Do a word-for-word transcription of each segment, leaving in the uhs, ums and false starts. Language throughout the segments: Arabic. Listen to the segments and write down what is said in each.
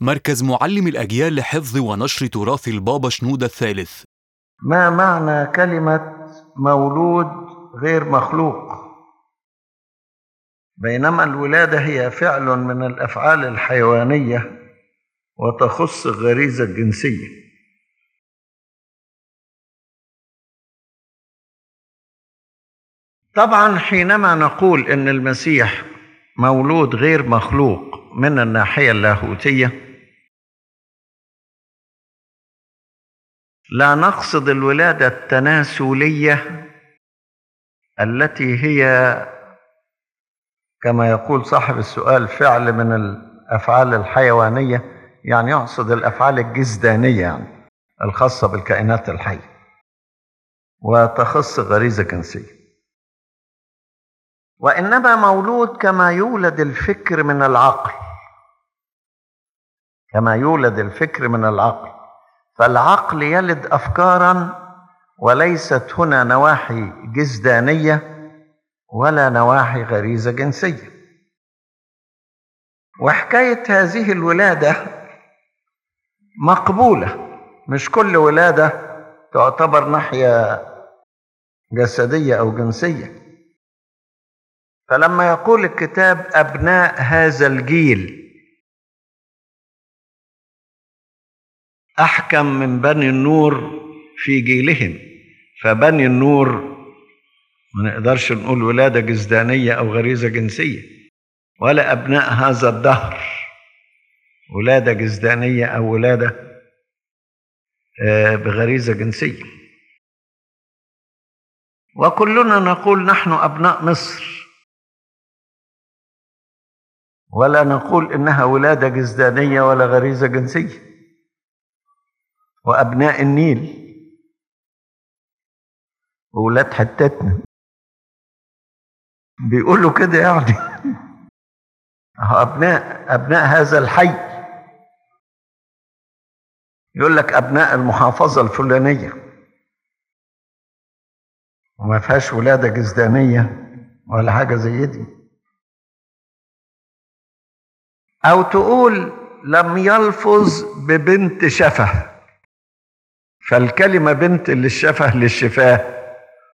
مركز معلم الأجيال لحفظ ونشر تراث البابا شنودة الثالث. ما معنى كلمة مولود غير مخلوق؟ بينما الولادة هي فعل من الأفعال الحيوانية وتخص الغريزة الجنسية. طبعا حينما نقول إن المسيح مولود غير مخلوق من الناحية اللاهوتية، لا نقصد الولادة التناسلية التي هي كما يقول صاحب السؤال فعل من الأفعال الحيوانية، يعني يقصد الأفعال الجسدانية يعني الخاصة بالكائنات الحية وتخص غريزة جنسية، وإنما مولود كما يولد الفكر من العقل، كما يولد الفكر من العقل، فالعقل يلد أفكارا وليست هنا نواحي جسدانية ولا نواحي غريزة جنسية. وحكاية هذه الولادة مقبولة، مش كل ولادة تعتبر ناحية جسدية أو جنسية. فلما يقول الكتاب أبناء هذا الجيل أحكم من بني النور في جيلهم، فبني النور ما نقدرش نقول ولادة جسدانية أو غريزة جنسية، ولا أبناء هذا الدهر ولادة جسدانية أو ولادة بغريزة جنسية. وكلنا نقول نحن أبناء مصر، ولا نقول إنها ولادة جسدانية ولا غريزة جنسية. وأبناء النيل وولاد حتتنا بيقولوا كده يعني أبناء أبناء هذا الحي، يقول لك أبناء المحافظة الفلانية، وما فيهاش ولادة جسدانية ولا حاجة زي دي. أو تقول لم يلفظ ببنت شفه، فالكلمة بنت للشفه للشفاه،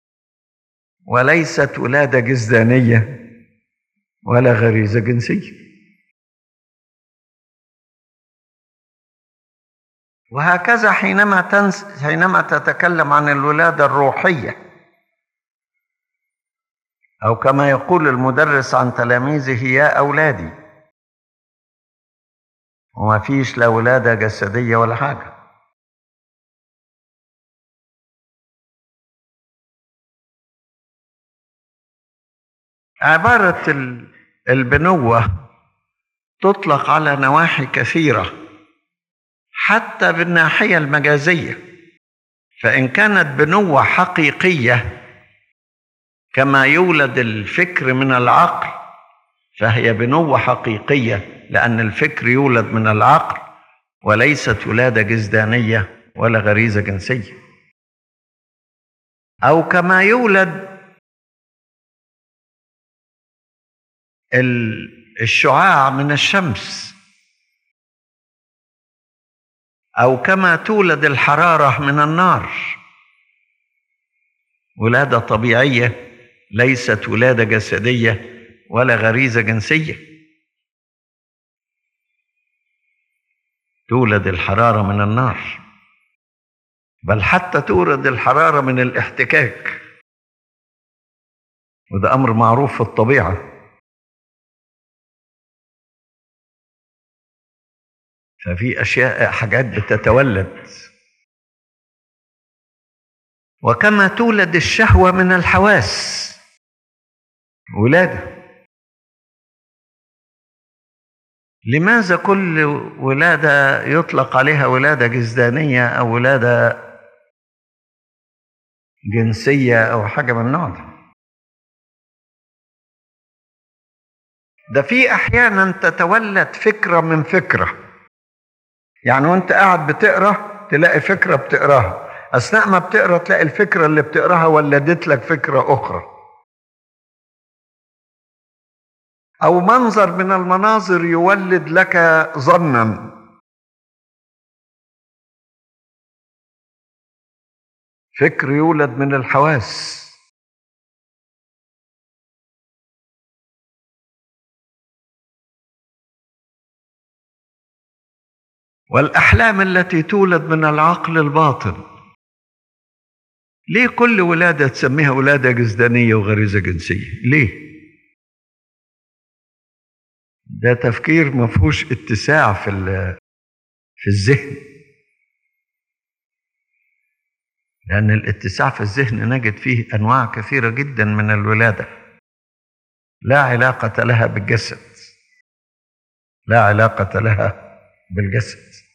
وليست ولادة جسدانية ولا غريزة جنسية. وهكذا حينما تنس حينما تتكلم عن الولادة الروحية، أو كما يقول المدرس عن تلاميذه يا أولادي، وما فيش لا ولادة جسدية ولا حاجة. عبارة البنوة تطلق على نواحي كثيرة حتى بالناحية المجازية، فإن كانت بنوة حقيقية كما يولد الفكر من العقل فهي بنوة حقيقية، لأن الفكر يولد من العقل وليست ولادة جسدانية ولا غريزة جنسية. أو كما يولد الشعاع من الشمس، أو كما تولد الحرارة من النار، ولادة طبيعية ليست ولادة جسدية ولا غريزة جنسية. تولد الحرارة من النار، بل حتى تولد الحرارة من الاحتكاك، وده أمر معروف في الطبيعة. ففي أشياء حاجات بتتولد. وكما تولد الشهوة من الحواس ولادة. لماذا كل ولادة يطلق عليها ولادة جسدانية أو ولادة جنسية أو حاجة من النوع ده؟ ده في أحيانا تتولد فكرة من فكرة، يعني وانت قاعد بتقرأ تلاقي فكرة بتقراها، أثناء ما بتقرأ تلاقي الفكرة اللي بتقراها ولدت لك فكرة أخرى. أو منظر من المناظر يولد لك ظنا فكر يولد من الحواس. والأحلام التي تولد من العقل الباطن. ليه كل ولادة تسميها ولادة جسدانية وغريزة جنسية؟ ليه؟ ده تفكير ما فيهوش اتساع في في الذهن، لأن الاتساع في الذهن نجد فيه أنواع كثيرة جدا من الولادة لا علاقة لها بالجسد، لا علاقة لها بالجسد.